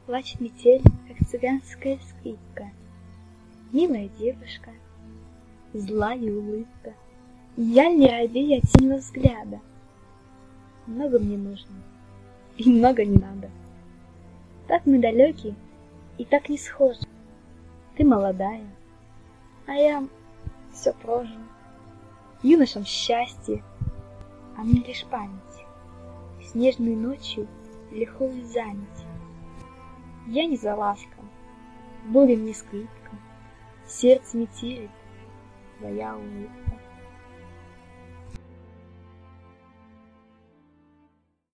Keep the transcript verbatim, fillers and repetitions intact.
Плачет метель, как цыганская скрипка. Милая девушка, злая улыбка, я не робею от синего взгляда. Много мне нужно, и много не надо. Так мы далеки и так не схожи. Ты молодая, а я все прожил. Юношам счастье, а мне лишь память. Снежной ночью лихою занять. Я не за ласком, бурем не скрипка, сердце метелит твоя улыбка.